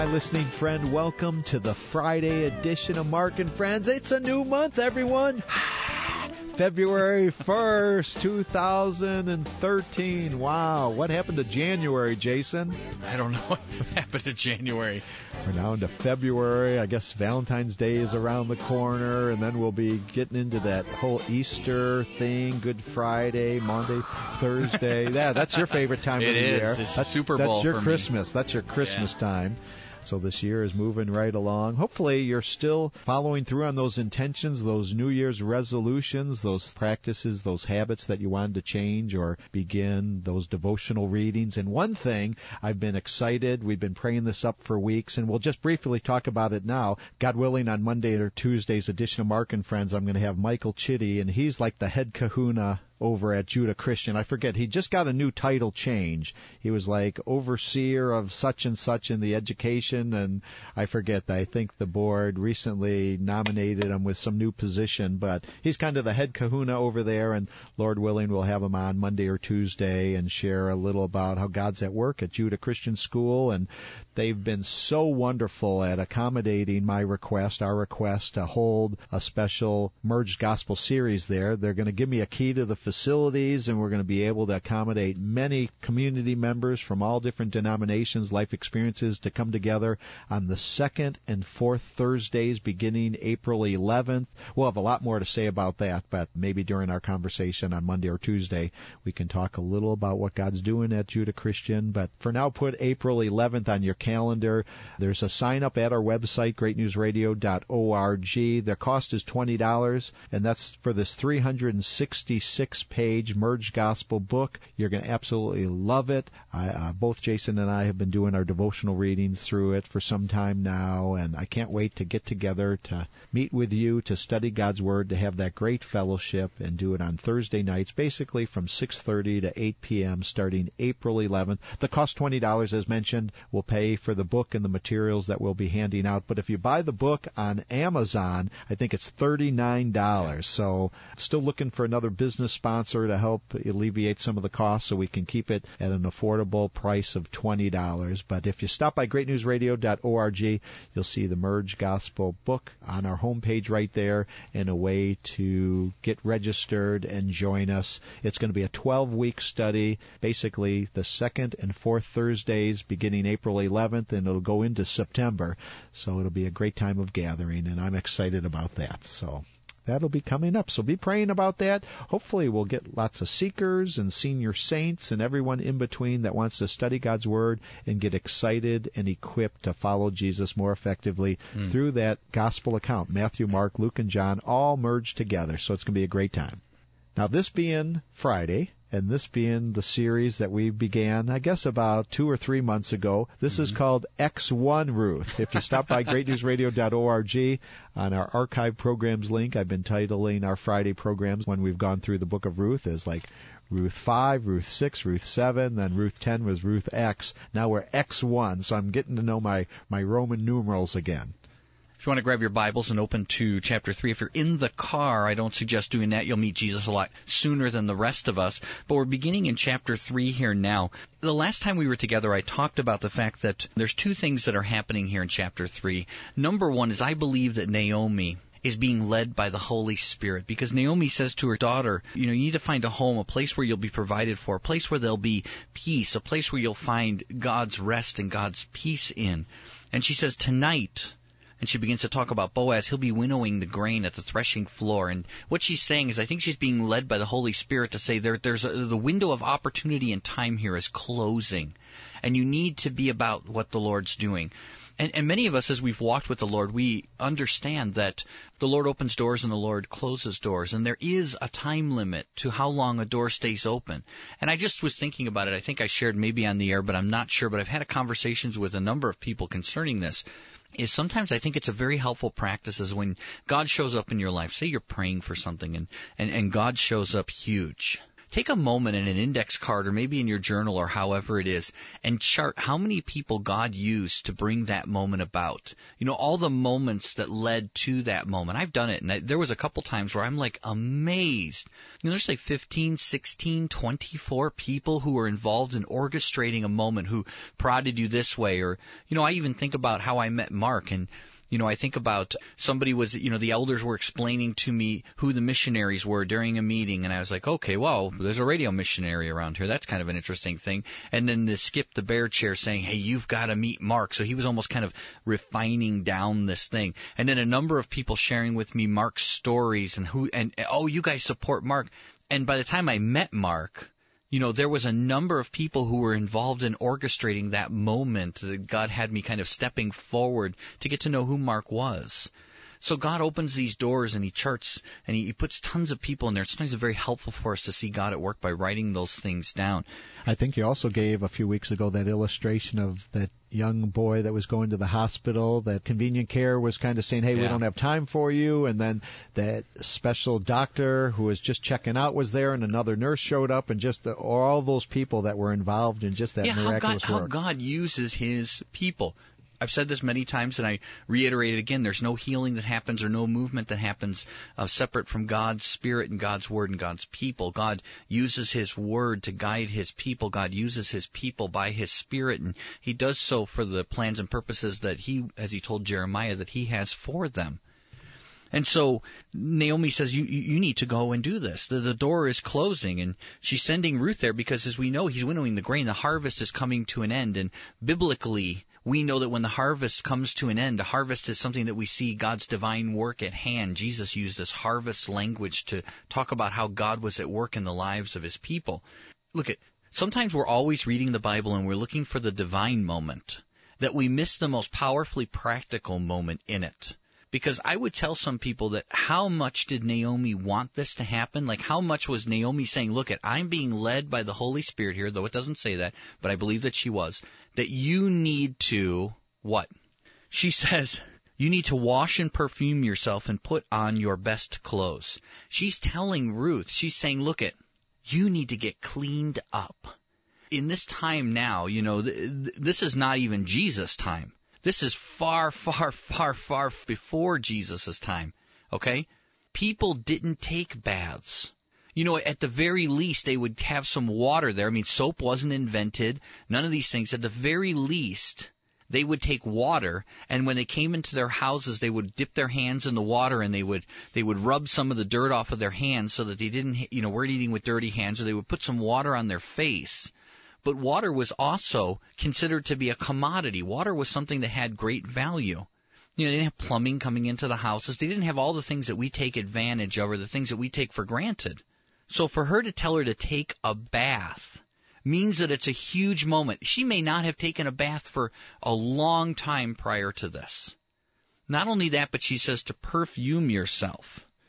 my listening friend. Welcome to the Friday edition of Mark and Friends. It's a new month, everyone. February 1st, 2013. Wow. What happened to January, Jason? I don't know what happened to January. We're now into February. I guess Valentine's Day is around the corner, and then we'll be getting into that whole Easter thing, Good Friday, Monday, Thursday. Yeah, that's your favorite time of the year. It's Super Bowl. That's your for Christmas. Me. That's your Christmas time. So this year is moving right along. Hopefully you're still following through on those intentions, those New Year's resolutions, those practices, those habits that you wanted to change or begin, those devotional readings. And one thing, I've been excited. We've been praying this up for weeks, and we'll just briefly talk about it now. God willing, on Monday or Tuesday's edition of Mark and Friends, I'm going to have Michael Chitty, and he's like the head kahuna over at Judah Christian. I forget, he just got a new title change. He was like overseer of such and such in the education, and I forget, I think the board recently nominated him with some new position, but he's kind of the head kahuna over there, and Lord willing, we'll have him on Monday or Tuesday and share a little about how God's at work at Judah Christian School, and they've been so wonderful at accommodating my request, our request to hold a special Merged Gospel series there. They're going to give me a key to the facilities, and we're going to be able to accommodate many community members from all different denominations, life experiences to come together on the second and fourth Thursdays beginning April 11th. We'll have a lot more to say about that, but maybe during our conversation on Monday or Tuesday we can talk a little about what God's doing at Judah Christian. But for now, put April 11th on your calendar. There's a sign up at our website, greatnewsradio.org. Their cost is $20, and that's for this 366-page Merged Gospel book. You're going to absolutely love it. Both Jason and I have been doing our devotional readings through it for some time now, and I can't wait to get together to meet with you, to study God's Word, to have that great fellowship, and do it on Thursday nights, basically from 6:30 to 8 p.m. starting April 11th. The cost $20, as mentioned, will pay for the book and the materials that we'll be handing out. But if you buy the book on Amazon, I think it's $39. So still looking for another business sponsor to help alleviate some of the costs so we can keep it at an affordable price of $20. But if you stop by greatnewsradio.org, you'll see the Merged Gospel book on our homepage right there, and a way to get registered and join us. It's going to be a 12-week study, basically the second and fourth Thursdays beginning April 11th, and it'll go into September. So it'll be a great time of gathering, and I'm excited about that. So that'll be coming up. So be praying about that. Hopefully we'll get lots of seekers and senior saints and everyone in between that wants to study God's Word and get excited and equipped to follow Jesus more effectively through that gospel account. Matthew, Mark, Luke, and John all merged together. So it's going to be a great time. Now, this being Friday, and this being the series that we began, I guess, about 2 or 3 months ago, this is called X1 Ruth. If you stop by greatnewsradio.org, on our archive programs link, I've been titling our Friday programs when we've gone through the book of Ruth as like Ruth 5, Ruth 6, Ruth 7, then Ruth 10 was Ruth X. Now we're X1, so I'm getting to know my Roman numerals again. If you want to grab your Bibles and open to chapter 3, if you're in the car, I don't suggest doing that. You'll meet Jesus a lot sooner than the rest of us. But we're beginning in chapter 3 here now. The last time we were together, I talked about the fact that there's two things that are happening here in chapter 3. Number one is I believe that Naomi is being led by the Holy Spirit, because Naomi says to her daughter, you need to find a home, a place where you'll be provided for, a place where there'll be peace, a place where you'll find God's rest and God's peace in. And she says, tonight, and she begins to talk about Boaz. He'll be winnowing the grain at the threshing floor. And what she's saying is I think she's being led by the Holy Spirit to say the window of opportunity and time here is closing. And you need to be about what the Lord's doing. And many of us, as we've walked with the Lord, we understand that the Lord opens doors and the Lord closes doors. And there is a time limit to how long a door stays open. And I just was thinking about it. I think I shared maybe on the air, but I'm not sure. But I've had conversations with a number of people concerning this. Is sometimes I think it's a very helpful practice is when God shows up in your life. Say you're praying for something and God shows up huge. take a moment in an index card or maybe in your journal or however it is and chart how many people God used to bring that moment about. All the moments that led to that moment. I've done it, and there was a couple times where I'm like amazed. There's like 15, 16, 24 people who were involved in orchestrating a moment, who prodded you this way. Or, I even think about how I met Mark, and I think about somebody was, the elders were explaining to me who the missionaries were during a meeting, and I was like, okay, well, there's a radio missionary around here. That's kind of an interesting thing. And then the Skip the Bear Chair saying, hey, you've got to meet Mark. So he was almost kind of refining down this thing. And then a number of people sharing with me Mark's stories and oh, you guys support Mark. And by the time I met Mark, there was a number of people who were involved in orchestrating that moment that God had me kind of stepping forward to get to know who Mark was. So God opens these doors and He charts and He puts tons of people in there. Sometimes it's very helpful for us to see God at work by writing those things down. I think you also gave a few weeks ago that illustration of that young boy that was going to the hospital, that convenient care was kind of saying, hey, we don't have time for you. And then that special doctor who was just checking out was there, and another nurse showed up, and just all those people that were involved in just that miraculous work. How God uses His people. I've said this many times, and I reiterate it again. There's no healing that happens or no movement that happens separate from God's Spirit and God's Word and God's people. God uses His Word to guide His people. God uses His people by His Spirit, and He does so for the plans and purposes that He, as He told Jeremiah, that He has for them. And so Naomi says, you need to go and do this. The door is closing, and she's sending Ruth there because, as we know, he's winnowing the grain. The harvest is coming to an end, and biblically, we know that when the harvest comes to an end, a harvest is something that we see God's divine work at hand. Jesus used this harvest language to talk about how God was at work in the lives of His people. Look, sometimes we're always reading the Bible and we're looking for the divine moment, that we miss the most powerfully practical moment in it. Because I would tell some people that how much did Naomi want this to happen? Like, how much was Naomi saying, look, I'm being led by the Holy Spirit here, though it doesn't say that, but I believe that she was, that you need to, what? She says, you need to wash and perfume yourself and put on your best clothes. She's telling Ruth, she's saying, look, you need to get cleaned up. In this time now, this is not even Jesus' time. This is far, far, far, far before Jesus' time, okay? People didn't take baths. At the very least, they would have some water there. I mean, soap wasn't invented, none of these things. At the very least, they would take water, and when they came into their houses, they would dip their hands in the water, and they would rub some of the dirt off of their hands so that they didn't, weren't eating with dirty hands, or they would put some water on their face. But water was also considered to be a commodity. Water was something that had great value. They didn't have plumbing coming into the houses. They didn't have all the things that we take advantage of or the things that we take for granted. So for her to tell her to take a bath means that it's a huge moment. She may not have taken a bath for a long time prior to this. Not only that, but she says to perfume yourself.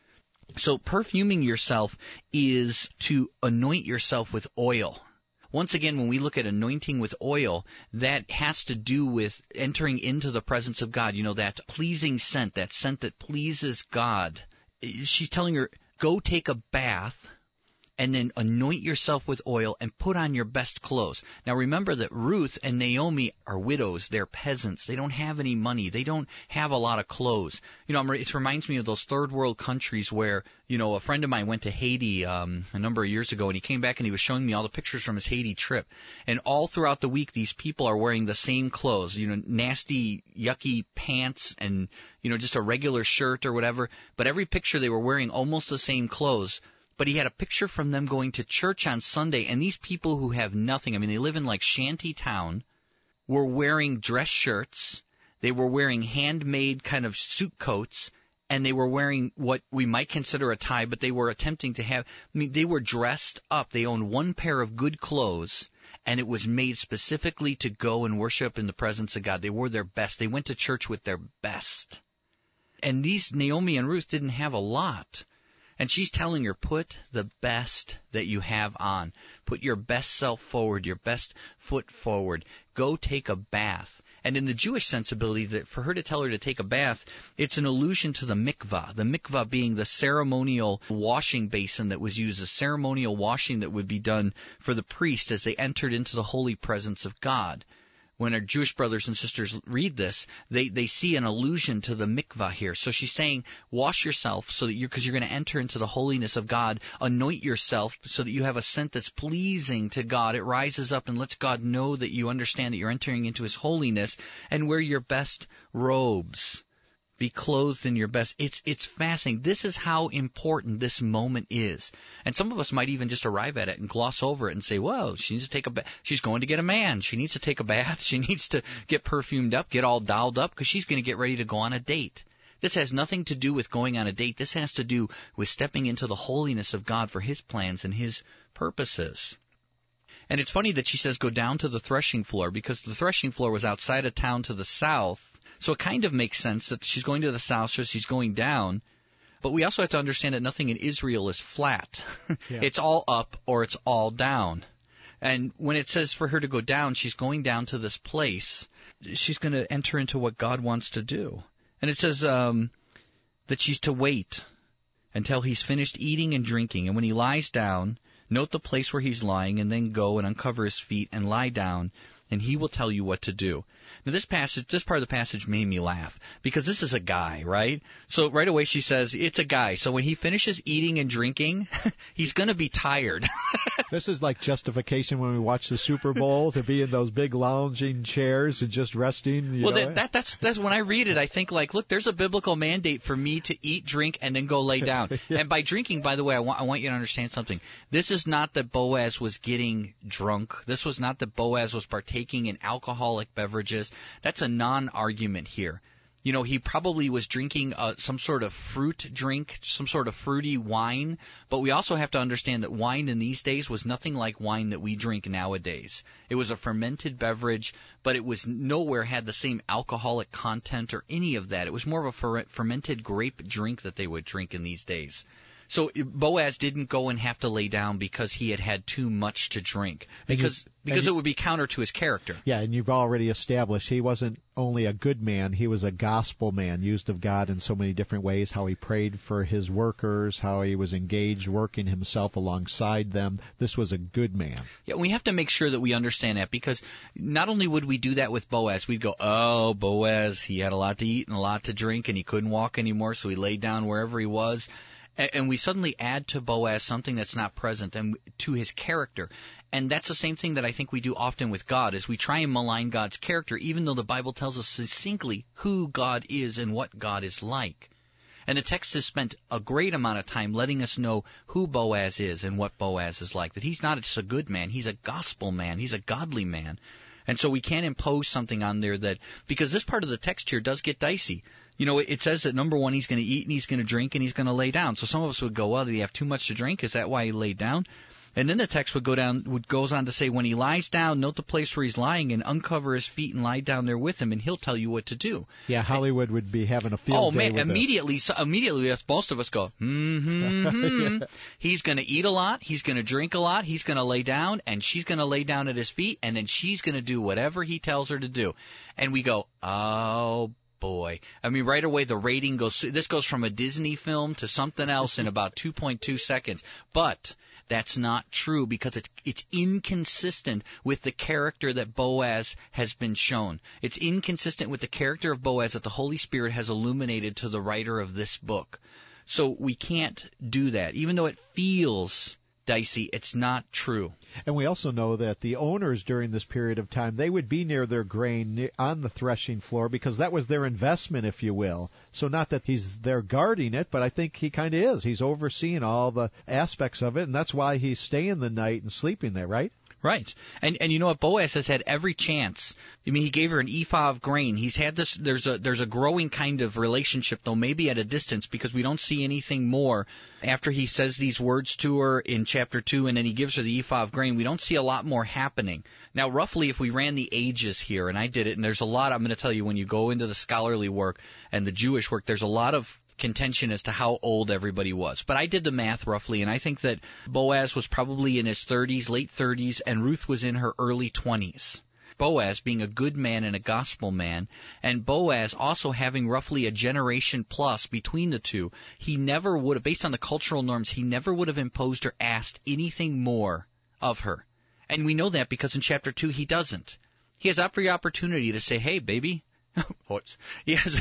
So perfuming yourself is to anoint yourself with oil. Once again, when we look at anointing with oil, that has to do with entering into the presence of God. That pleasing scent, that scent that pleases God. She's telling her, go take a bath and then anoint yourself with oil and put on your best clothes. Now remember that Ruth and Naomi are widows. They're peasants. They don't have any money. They don't have a lot of clothes. It reminds me of those third world countries where, a friend of mine went to Haiti a number of years ago, and he came back and he was showing me all the pictures from his Haiti trip. And all throughout the week, these people are wearing the same clothes, nasty, yucky pants and, just a regular shirt or whatever. But every picture they were wearing almost the same clothes. But he had a picture from them going to church on Sunday, and these people who have nothing, they live in like shanty town, were wearing dress shirts, they were wearing handmade kind of suit coats, and they were wearing what we might consider a tie, but they were attempting to have, they were dressed up. They owned one pair of good clothes, and it was made specifically to go and worship in the presence of God. They wore their best. They went to church with their best. And these Naomi and Ruth didn't have a lot. And she's telling her, put the best that you have on. Put your best self forward, your best foot forward. Go take a bath. And in the Jewish sensibility, that for her to tell her to take a bath, it's an allusion to the mikvah being the ceremonial washing basin that was used, a ceremonial washing that would be done for the priest as they entered into the holy presence of God. When our Jewish brothers and sisters read this, they see an allusion to the mikvah here. So she's saying, wash yourself so that because you're going to enter into the holiness of God. Anoint yourself so that you have a scent that's pleasing to God. It rises up and lets God know that you understand that you're entering into His holiness. And wear your best robes. Be clothed in your best. It's fascinating. This is how important this moment is. And some of us might even just arrive at it and gloss over it and say, whoa, she needs to take a bath. She's going to get a man. She needs to take a bath. She needs to get perfumed up, get all dolled up, because she's going to get ready to go on a date. This has nothing to do with going on a date. This has to do with stepping into the holiness of God for His plans and His purposes. And it's funny that she says go down to the threshing floor, because the threshing floor was outside of town to the south. So it kind of makes sense that she's going to the south, so she's going down. But we also have to understand that nothing in Israel is flat. Yeah. It's all up or it's all down. And when it says for her to go down, she's going down to this place. She's going to enter into what God wants to do. And it says that she's to wait until he's finished eating and drinking. And when he lies down, note the place where he's lying, and then go and uncover his feet and lie down, and he will tell you what to do. Now, this part of the passage made me laugh, because this is a guy, right? So right away she says, it's a guy. So when he finishes eating and drinking, he's going to be tired. This is like justification when we watch the Super Bowl, to be in those big lounging chairs and just resting. That's when I read it, I think, like, look, there's a biblical mandate for me to eat, drink, and then go lay down. Yeah. And by drinking, by the way, I want you to understand something. This is not that Boaz was getting drunk. This was not that Boaz was partaking in alcoholic beverages. That's a non-argument here. You know, he probably was drinking some sort of fruit drink, some sort of fruity wine. But we also have to understand that wine in these days was nothing like wine that we drink nowadays. It was a fermented beverage, but it was nowhere had the same alcoholic content or any of that. It was more of a fermented grape drink that they would drink in these days. So Boaz didn't go and have to lay down because he had had too much to drink, because it would be counter to his character. Yeah, and you've already established he wasn't only a good man, he was a gospel man, used of God in so many different ways, how he prayed for his workers, how he was engaged, working himself alongside them. This was a good man. Yeah, we have to make sure that we understand that, because not only would we do that with Boaz, we'd go, oh, Boaz, he had a lot to eat and a lot to drink, and he couldn't walk anymore, so he laid down wherever he was. And we suddenly add to Boaz something that's not present, and to his character. And that's the same thing that I think we do often with God, is we try and malign God's character, even though the Bible tells us succinctly who God is and what God is like. And the text has spent a great amount of time letting us know who Boaz is and what Boaz is like, that he's not just a good man, he's a gospel man, he's a godly man. And so we can't impose something on there that, because this part of the text here does get dicey. You know, it says that, number one, he's going to eat and he's going to drink and he's going to lay down. So some of us would go, well, did he have too much to drink? Is that why he laid down? And then the text goes on to say, when he lies down, note the place where he's lying and uncover his feet and lie down there with him, and he'll tell you what to do. Yeah, Hollywood would be having a field day with immediately, most of us go, He's going to eat a lot, he's going to drink a lot, he's going to lay down, and she's going to lay down at his feet, and then she's going to do whatever he tells her to do. And we go, oh, boy. I mean, right away the rating goes, this goes from a Disney film to something else in about 2.2 seconds. But that's not true, because it's inconsistent with the character that Boaz has been shown. It's inconsistent with the character of Boaz that the Holy Spirit has illuminated to the writer of this book. So we can't do that. Even though it feels dicey, it's not true. And we also know that the owners during this period of time, they would be near their grain on the threshing floor, because that was their investment, if you will. So not that he's there guarding it, but I think he kind of is. He's overseeing all the aspects of it, and that's why he's staying the night and sleeping there, right? Right. And you know what? Boaz has had every chance. I mean, he gave her an ephah of grain. He's had this, there's a growing kind of relationship, though maybe at a distance, because we don't see anything more after he says these words to her in chapter 2, and then he gives her the ephah of grain. We don't see a lot more happening. Now, roughly, if we ran the ages here, and I did it, and there's a lot, I'm going to tell you, when you go into the scholarly work and the Jewish work, there's a lot of contention as to how old everybody was. But I did the math roughly, and I think that Boaz was probably in his 30s, late 30s, and Ruth was in her early 20s. Boaz being a good man and a gospel man, and Boaz also having roughly a generation plus between the two, he never would have, based on the cultural norms, he never would have imposed or asked anything more of her. And we know that because in chapter 2 he doesn't. He has every opportunity to say, hey, baby. Yes.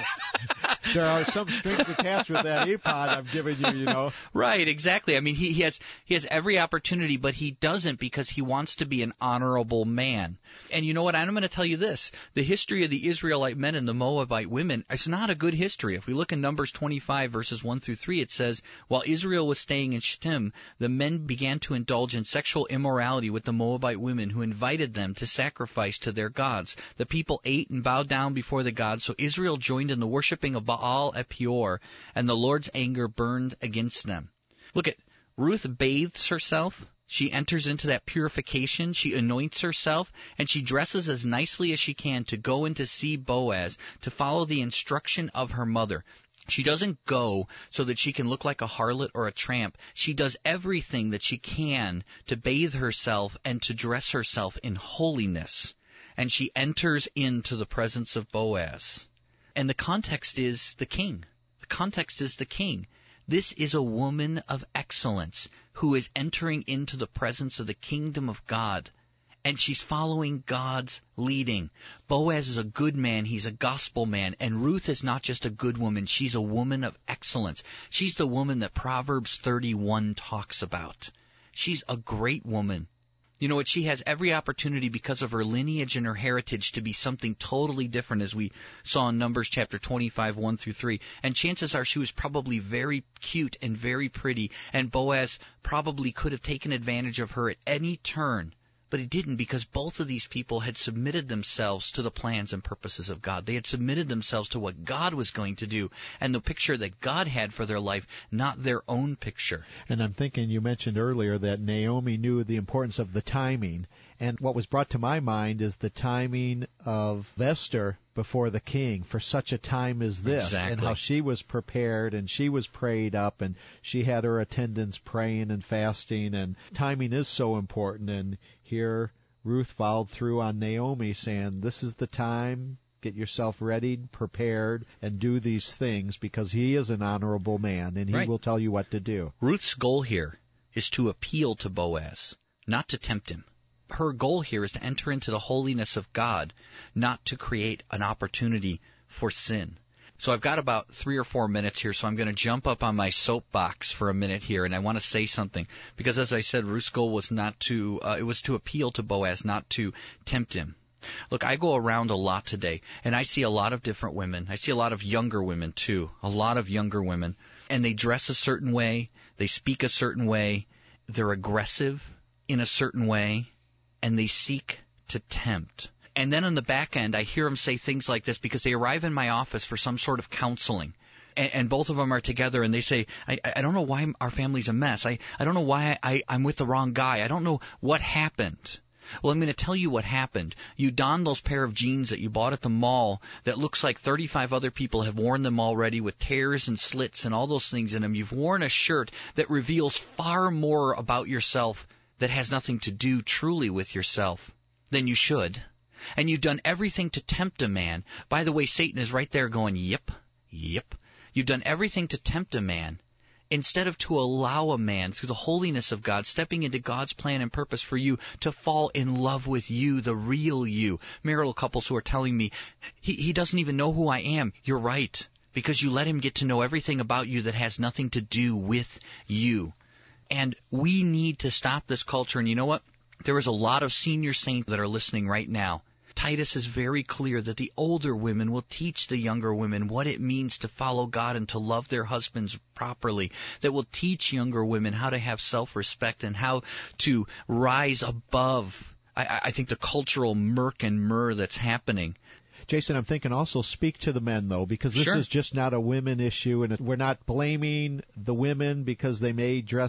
There are some strings attached with that ephod I've given you, you know. Right, exactly. I mean, he has every opportunity, but he doesn't because he wants to be an honorable man. And you know what? I'm going to tell you this. The history of the Israelite men and the Moabite women is not a good history. If we look in Numbers 25, verses 1 through 3, it says, while Israel was staying in Shittim, the men began to indulge in sexual immorality with the Moabite women who invited them to sacrifice to their gods. The people ate and bowed down before the gods, so Israel joined in the worshiping of Baal at Peor, and the Lord's anger burned against them. Look at, Ruth bathes herself. She enters into that purification. She anoints herself, and she dresses as nicely as she can to go in to see Boaz, to follow the instruction of her mother. She doesn't go so that she can look like a harlot or a tramp. She does everything that she can to bathe herself and to dress herself in holiness. And she enters into the presence of Boaz. And the context is the king. The context is the king. This is a woman of excellence who is entering into the presence of the kingdom of God. And she's following God's leading. Boaz is a good man. He's a gospel man. And Ruth is not just a good woman. She's a woman of excellence. She's the woman that Proverbs 31 talks about. She's a great woman. You know what? She has every opportunity because of her lineage and her heritage to be something totally different, as we saw in Numbers chapter 25, 1 through 3. And chances are she was probably very cute and very pretty, and Boaz probably could have taken advantage of her at any turn. But he didn't, because both of these people had submitted themselves to the plans and purposes of God. They had submitted themselves to what God was going to do and the picture that God had for their life, not their own picture. And I'm thinking, you mentioned earlier that Naomi knew the importance of the timing. And what was brought to my mind is the timing of Esther before the king for such a time as this. Exactly. And how she was prepared and she was prayed up and she had her attendants praying and fasting. And timing is so important. And here Ruth followed through on Naomi saying, this is the time, get yourself ready, prepared, and do these things because he is an honorable man and he will tell you what to do. Ruth's goal here is to appeal to Boaz, not to tempt him. Her goal here is to enter into the holiness of God, not to create an opportunity for sin. So I've got about 3 or 4 minutes here, so I'm going to jump up on my soapbox for a minute here, and I want to say something. Because as I said, Ruth's goal was it was to appeal to Boaz, not to tempt him. Look, I go around a lot today, and I see a lot of different women. I see a lot of younger women, too, a lot of younger women. And they dress a certain way, they speak a certain way, they're aggressive in a certain way, and they seek to tempt. And then on the back end, I hear them say things like this because they arrive in my office for some sort of counseling. And both of them are together, and they say, I don't know why our family's a mess. I don't know why I'm with the wrong guy. I don't know what happened. Well, I'm going to tell you what happened. You donned those pair of jeans that you bought at the mall that looks like 35 other people have worn them already with tears and slits and all those things in them. You've worn a shirt that reveals far more about yourself that has nothing to do truly with yourself than you should. And you've done everything to tempt a man. By the way, Satan is right there going, yep, yep. You've done everything to tempt a man instead of to allow a man, through the holiness of God, stepping into God's plan and purpose for you, to fall in love with you, the real you. Marital couples who are telling me, he doesn't even know who I am. You're right, because you let him get to know everything about you that has nothing to do with you. And we need to stop this culture. And you know what? There is a lot of senior saints that are listening right now. Titus is very clear that the older women will teach the younger women what it means to follow God and to love their husbands properly, that will teach younger women how to have self-respect and how to rise above, I think, the cultural murk and myrrh that's happening. Jason, I'm thinking also speak to the men, though, because this is just not a women issue, and we're not blaming the women because they may dress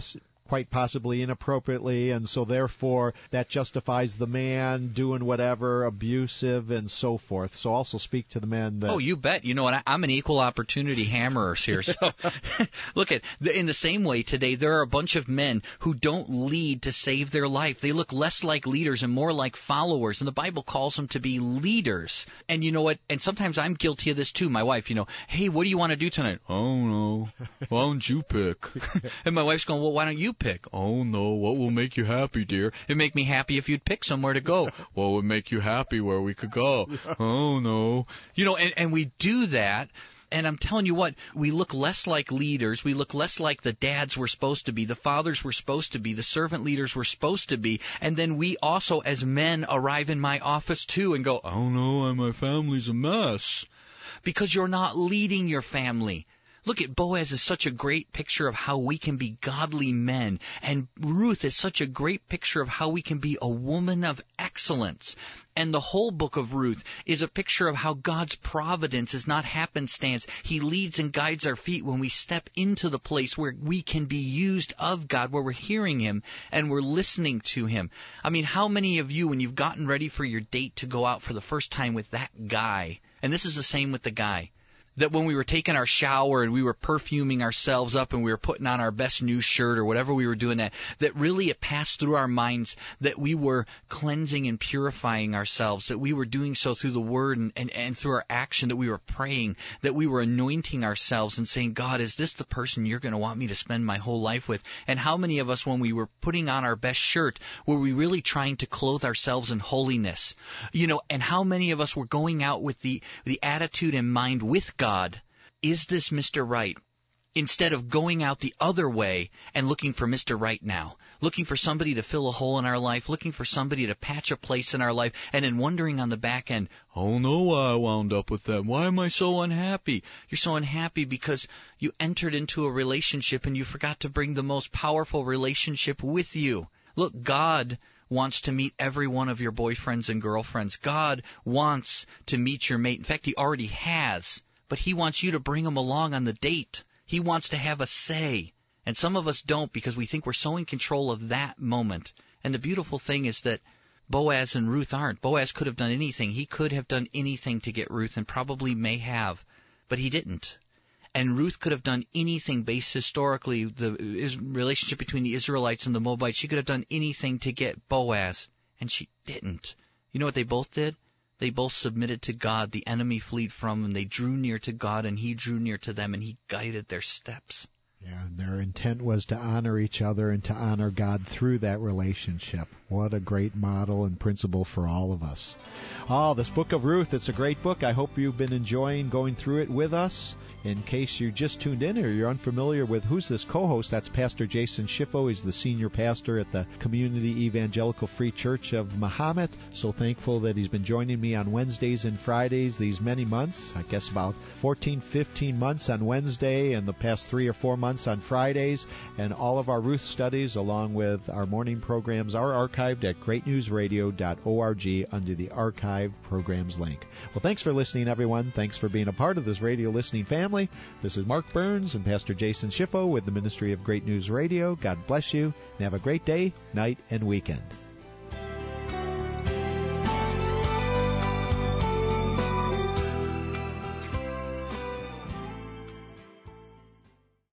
quite possibly inappropriately, and so therefore that justifies the man doing whatever, abusive and so forth. So also speak to the men that... Oh, you bet. You know what? I'm an equal opportunity hammerer here. So look at, in the same way today, there are a bunch of men who don't lead to save their life. They look less like leaders and more like followers, and the Bible calls them to be leaders. And you know what? And sometimes I'm guilty of this too. My wife, hey, what do you want to do tonight? Oh, no. Why don't you pick? And my wife's going, well, why don't you pick? Oh, no. What will make you happy, dear? It'd make me happy if you'd pick somewhere to go. What would make you happy where we could go? Oh, no. And we do that. And I'm telling you what, we look less like leaders. We look less like the dads we're supposed to be, the fathers we're supposed to be, the servant leaders we're supposed to be. And then we also, as men, arrive in my office too and go, oh no, my family's a mess. Because you're not leading your family. Look at Boaz is such a great picture of how we can be godly men. And Ruth is such a great picture of how we can be a woman of excellence. And the whole book of Ruth is a picture of how God's providence is not happenstance. He leads and guides our feet when we step into the place where we can be used of God, where we're hearing Him and we're listening to Him. I mean, how many of you, when you've gotten ready for your date to go out for the first time with that guy, and this is the same with the guy, that when we were taking our shower and we were perfuming ourselves up and we were putting on our best new shirt or whatever we were doing, that really it passed through our minds that we were cleansing and purifying ourselves, that we were doing so through the Word and through our action, that we were praying, that we were anointing ourselves and saying, God, is this the person you're going to want me to spend my whole life with? And how many of us, when we were putting on our best shirt, were we really trying to clothe ourselves in holiness? And how many of us were going out with the attitude in mind with God, is this Mr. Right? Instead of going out the other way and looking for Mr. Right now, looking for somebody to fill a hole in our life, looking for somebody to patch a place in our life, and then wondering on the back end, oh no, why I wound up with them. Why am I so unhappy? You're so unhappy because you entered into a relationship and you forgot to bring the most powerful relationship with you. Look, God wants to meet every one of your boyfriends and girlfriends. God wants to meet your mate. In fact, He already has. But He wants you to bring him along on the date. He wants to have a say. And some of us don't because we think we're so in control of that moment. And the beautiful thing is that Boaz and Ruth aren't. Boaz could have done anything. He could have done anything to get Ruth and probably may have. But he didn't. And Ruth could have done anything based historically, the relationship between the Israelites and the Moabites. She could have done anything to get Boaz. And she didn't. You know what they both did? They both submitted to God. The enemy fled from them. They drew near to God, and He drew near to them, and He guided their steps. Yeah, and their intent was to honor each other and to honor God through that relationship. What a great model and principle for all of us. Oh, this book of Ruth, it's a great book. I hope you've been enjoying going through it with us. In case you just tuned in or you're unfamiliar with who's this co-host, that's Pastor Jason Schiffo. He's the senior pastor at the Community Evangelical Free Church of Mahomet. So thankful that he's been joining me on Wednesdays and Fridays these many months. I guess about 14, 15 months on Wednesday and the past 3 or 4 months on Fridays. And all of our Ruth studies along with our morning programs are archived at greatnewsradio.org under the Archived Programs link. Well, thanks for listening, everyone. Thanks for being a part of this radio listening family. This is Mark Burns and Pastor Jason Schiffo with the Ministry of Great News Radio. God bless you, and have a great day, night, and weekend.